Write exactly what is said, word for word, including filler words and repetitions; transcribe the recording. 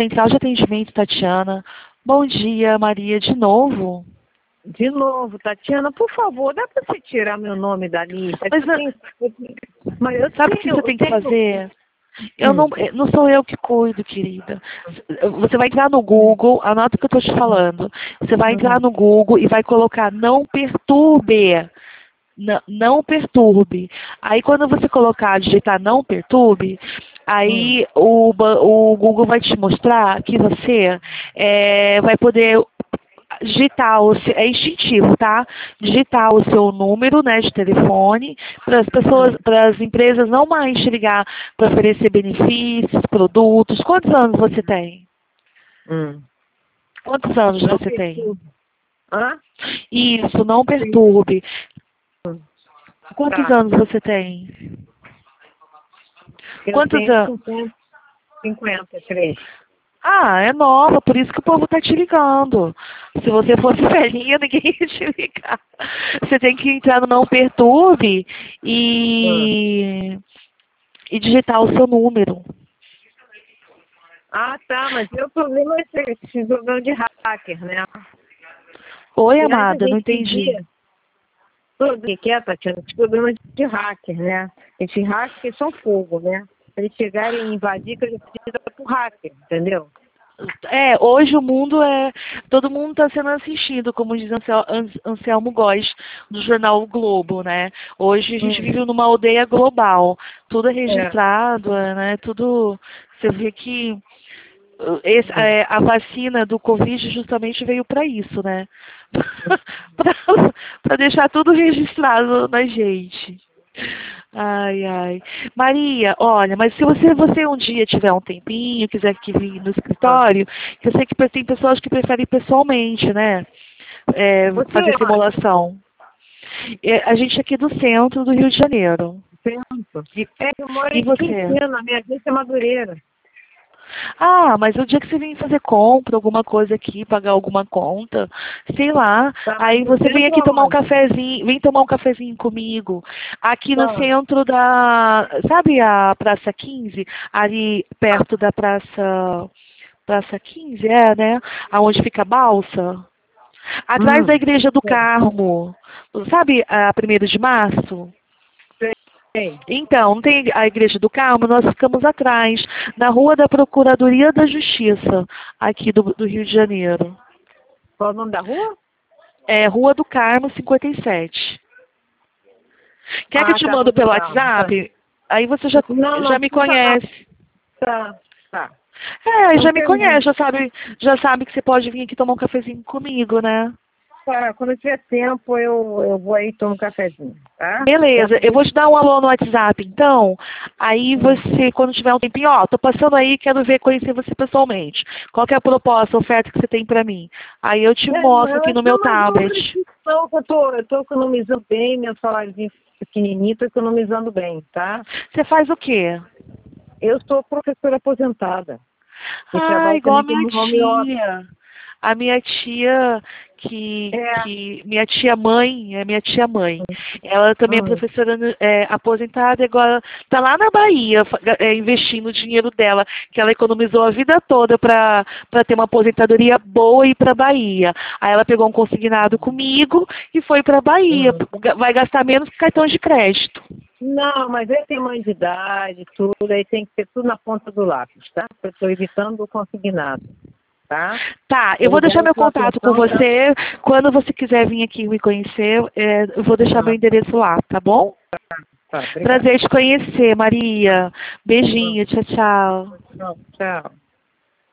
Central de Atendimento, Tatiana. Bom dia, Maria, de novo. De novo, Tatiana, por favor, dá para você tirar meu nome da lista? Mas, eu tenho, mas eu sabe o que tenho, você tem que tenho... fazer? Eu Hum. não, não sou eu que cuido, querida. Você vai entrar no Google, anota o que eu estou te falando. Você vai entrar no Google e vai colocar não perturbe. Não, não perturbe. Aí quando você colocar, digitar não perturbe, aí hum. o, o Google vai te mostrar que você é, vai poder digitar, o, é instintivo, tá? Digitar o seu número, né, de telefone, para as pessoas, para as empresas não mais te ligar para oferecer benefícios, produtos. Quantos anos você tem? Hum. Quantos anos não você perturbe. tem? Hã? Isso, não perturbe. Quantos Tá. anos você tem? Eu Quantos tenho anos? cinquenta, cinquenta e três. Ah, é nova, por isso que o povo tá te ligando. Se você fosse velhinha, ninguém ia te ligar. Você tem que entrar no Não Perturbe e, e digitar o seu número. Ah, tá, mas o problema é esse, esse problema de hacker, né? Oi, E amada, não entendi. Tudo que é, Tatiana, esse problema de hacker, né? Esses hackers são fogo, né? Eles chegarem e invadir, que eles precisam por hacker, entendeu? É, hoje o mundo é... Todo mundo está sendo assistido, como diz Ansel, Anselmo Góes, do jornal o Globo, né? Hoje a gente Hum. vive numa aldeia global. Tudo é registrado, é. né? Tudo... Você vê que esse, é, a vacina do Covid justamente veio para isso, né? Para deixar tudo registrado na gente. Ai, ai. Maria, olha, mas se você, você um dia tiver um tempinho, quiser que vir no escritório, que eu sei que tem pessoas que preferem pessoalmente, né? É, fazer simulação. É, a gente é aqui do centro do Rio de Janeiro. Centro? E, é, eu moro e em você? Quintino, minha agência é Madureira. Ah, mas o dia que você vem fazer compra, alguma coisa aqui, pagar alguma conta, sei lá, Tá, aí você vem aqui tomar um cafezinho, vem tomar um cafezinho comigo, aqui no tá. centro da, sabe a Praça quinze, ali perto da Praça, Praça quinze, é, né, aonde fica a balsa, atrás Hum. da Igreja do Carmo, sabe a primeiro de março? Sei. Então, não tem a Igreja do Carmo, nós ficamos atrás, na Rua da Procuradoria da Justiça, aqui do, do Rio de Janeiro. Qual é o nome da rua? É Rua do Carmo, cinquenta e sete. Quer ah, que eu te tá, mando pelo Carmo, WhatsApp? tá. Aí você já, Não, já não, me fica lá. conhece. Tá, tá. É, Não já me tem conhece, já sabe, já sabe que você pode vir aqui tomar um cafezinho comigo, né? Tá, quando eu tiver tempo, eu, eu vou aí e tomo um cafezinho, tá? Beleza, eu vou te dar um alô no WhatsApp, então. Aí você, quando tiver um tempinho, ó, tô passando aí, quero ver, conhecer você pessoalmente. Qual que é a proposta, a oferta que você tem pra mim? Aí eu te É, mostro aqui mas no não, meu mas não tablet. preciso não, que eu tô, eu tô economizando bem, meu saláriozinho pequenininho, tô economizando bem, tá? Você faz o quê? Eu sou professora aposentada. E Ah, trabalho igual a também minha como home office. tia. A minha tia, que, É. que minha tia mãe, é minha tia mãe. Ela também é Hum. professora é, aposentada e agora está lá na Bahia fa- é, investindo o dinheiro dela, que ela economizou a vida toda para ter uma aposentadoria boa e ir para a Bahia. Aí ela pegou um consignado comigo e foi para a Bahia. Hum. Vai gastar menos que cartão de crédito. Não, mas aí tem mãe de idade, tudo, aí tem que ser tudo na ponta do lápis, tá? Eu estou evitando o consignado, tá? Tá, eu vou deixar Obrigada meu pela contato com atenção, tá? você. Quando você quiser vir aqui me conhecer, é, eu vou deixar meu Tá, endereço lá, tá bom? tá, obrigada. Prazer te conhecer, Maria. Beijinho, tchau, tchau. Tchau, tchau.